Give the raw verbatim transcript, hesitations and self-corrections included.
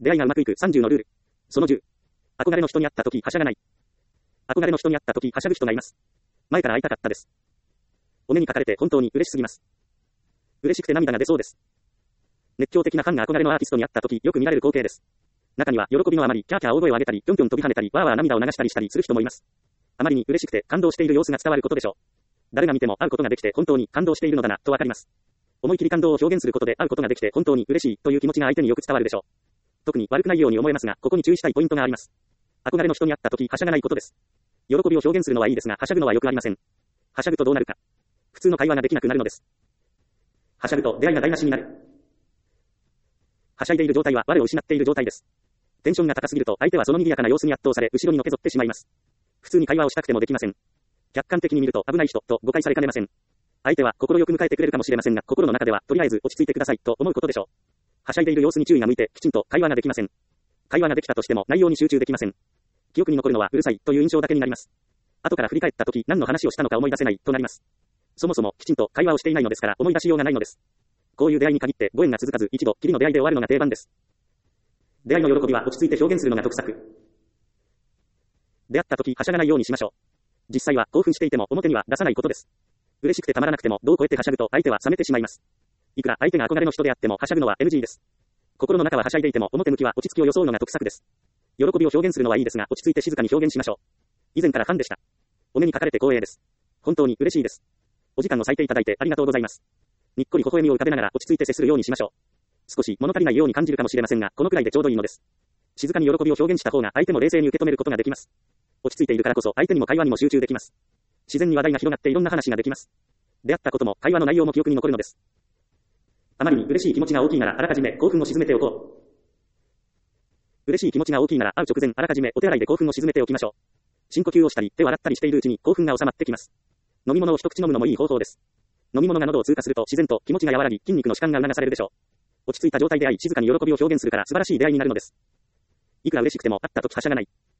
出会いがうまくいくさんじゅうのルール。そのじゅう。憧れの人に会った時はしゃがない。憧れの人に会った時はしゃぐ人がいます。前から会いたかったです。お目にかかれて本当に嬉しすぎます。嬉しくて涙が出そうです。熱狂的なファンが憧れのアーティストに会った時よく見られる光景です。中には喜びのあまりキャーキャー大声を上げたり、ぴょんぴょん飛び跳ねたり、わーわー涙を流したりしたりする人もいます。あまりに嬉しくて感動している様子が伝わることでしょう。誰が見ても会うことができて本当に感動しているのだなとわかります。思い切り感動を表現することで会うことができて本当に嬉しいという気持ちが相手によく伝わるでしょう。特に悪くないように思えますが、ここに注意したいポイントがあります。憧れの人に会った時はしゃがないことです。喜びを表現するのはいいですが、はしゃぐのはよくありません。はしゃぐとどうなるか。普通の会話ができなくなるのです。はしゃぐと出会いが台無しになる。はしゃいでいる状態は我を失っている状態です。テンションが高すぎると相手はその賑やかな様子に圧倒され後ろにのけぞってしまいます。普通に会話をしたくてもできません。客観的に見ると危ない人と誤解されかねません。相手は心よく迎えてくれるかもしれませんが、心の中ではとりあえず落ち着いてくださいと思うことでしょう。はしゃいでいる様子に注意が向いてきちんと会話ができません。会話ができたとしても内容に集中できません。記憶に残るのはうるさいという印象だけになります。後から振り返った時何の話をしたのか思い出せないとなります。そもそもきちんと会話をしていないのですから思い出しようがないのです。こういう出会いに限ってご縁が続かず一度きりの出会いで終わるのが定番です。出会いの喜びは落ち着いて表現するのが得策。出会った時はしゃがないようにしましょう。実際は興奮していても表には出さないことです。嬉しくてたまらなくても度を超えてはしゃぐと相手は冷めてしまいます。いくら相手が憧れの人であってもはしゃぐのは エヌジー です。心の中ははしゃいでいても表向きは落ち着きを装うのが得策です。喜びを表現するのはいいですが落ち着いて静かに表現しましょう。以前からファンでした。お目にかかれて光栄です。本当に嬉しいです。お時間を割いていただいてありがとうございます。にっこり微笑みを浮かべながら落ち着いて接するようにしましょう。少し物足りないように感じるかもしれませんが、このくらいでちょうどいいのです。静かに喜びを表現した方が相手も冷静に受け止めることができます。落ち着いているからこそ相手にも会話にも集中できます。自然に話題が広がっていろんな話ができます。出会ったことも会話の内容も記憶に残るのです。あまりに嬉しい気持ちが大きいならあらかじめ興奮を鎮めておこう。嬉しい気持ちが大きいなら会う直前あらかじめお手洗いで興奮を鎮めておきましょう。深呼吸をしたり手を洗ったりしているうちに興奮が収まってきます。飲み物を一口飲むのもいい方法です。飲み物が喉を通過すると自然と気持ちが和らぎ筋肉の弛緩が促されるでしょう。落ち着いた状態で会い静かに喜びを表現するから素晴らしい出会いになるのです。いくら嬉しくても会った時はしゃがない。